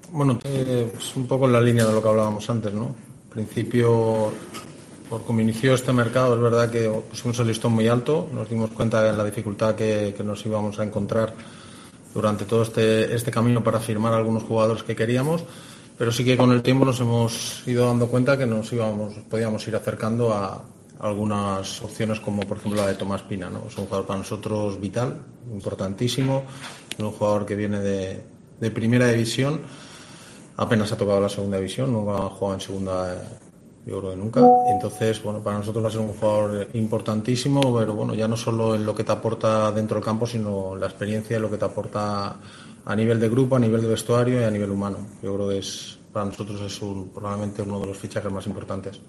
Bueno, es un poco en la línea de lo que hablábamos antes, ¿no? En principio, por cómo inició este mercado, es verdad que pusimos el listón muy alto, nos dimos cuenta de la dificultad que nos íbamos a encontrar durante todo este camino para firmar algunos jugadores que queríamos, pero sí que con el tiempo nos hemos ido dando cuenta que podíamos ir acercando a algunas opciones como por ejemplo la de Tomás Pina, ¿no? Es un jugador para nosotros vital, importantísimo, un jugador que viene de primera división, apenas ha tocado la segunda división, nunca ha jugado en segunda, yo creo que nunca. Entonces, bueno, para nosotros va a ser un jugador importantísimo, pero bueno, ya no solo en lo que te aporta dentro del campo, sino la experiencia y lo que te aporta a nivel de grupo, a nivel de vestuario y a nivel humano. Yo creo que para nosotros es probablemente uno de los fichajes más importantes.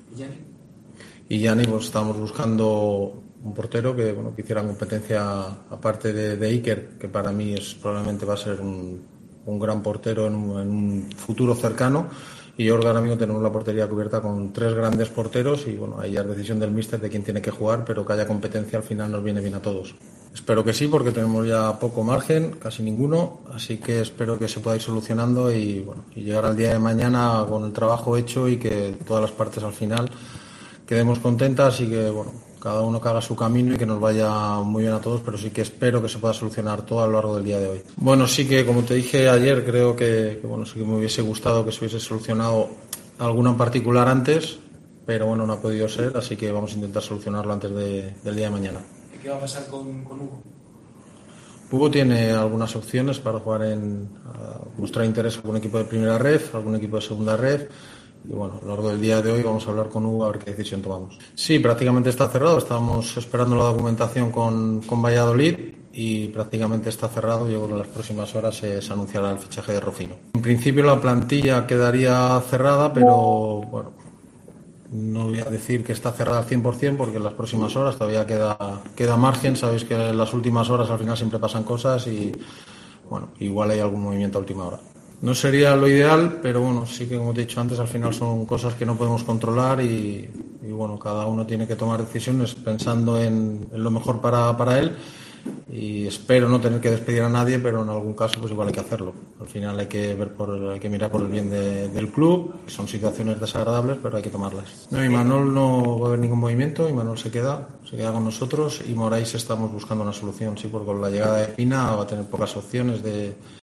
Y Gianni, pues estábamos buscando un portero que hiciera competencia aparte de Iker, que para mí probablemente va a ser un gran portero en un futuro cercano. Y yo creo que ahora mismo tenemos la portería cubierta con tres grandes porteros y bueno, ahí ya es decisión del míster de quién tiene que jugar, pero que haya competencia al final nos viene bien a todos. Espero que sí, porque tenemos ya poco margen, casi ninguno, así que espero que se pueda ir solucionando y llegar al día de mañana con el trabajo hecho y que todas las partes al final quedemos contentas y que bueno, cada uno que haga su camino y que nos vaya muy bien a todos, pero sí que espero que se pueda solucionar todo a lo largo del día de hoy. Bueno, sí que como te dije ayer, creo que bueno, sí que me hubiese gustado que se hubiese solucionado alguna en particular antes, pero bueno, no ha podido ser, así que vamos a intentar solucionarlo antes del día de mañana. ¿Qué va a pasar con Hugo? Hugo tiene algunas opciones para jugar mostrar interés en algún equipo de primera red, algún equipo de segunda red. Y bueno, a lo largo del día de hoy vamos a hablar con Hugo a ver qué decisión tomamos. Sí, prácticamente está cerrado. Estábamos esperando la documentación con Valladolid y prácticamente está cerrado. Yo creo que en las próximas horas se anunciará el fichaje de Rufino. En principio la plantilla quedaría cerrada, pero bueno, no voy a decir que está cerrada al 100% porque en las próximas horas todavía queda margen. Sabéis que en las últimas horas al final siempre pasan cosas y bueno, igual hay algún movimiento a última hora. No sería lo ideal, pero bueno, sí que como te he dicho antes, al final son cosas que no podemos controlar y bueno, cada uno tiene que tomar decisiones pensando en lo mejor para él y espero no tener que despedir a nadie, pero en algún caso pues igual hay que hacerlo. Al final hay que mirar por el bien del club, son situaciones desagradables, pero hay que tomarlas. No, Imanol no va a haber ningún movimiento, Imanol se queda con nosotros y Moraes estamos buscando una solución, sí, porque con la llegada de Pina va a tener pocas opciones de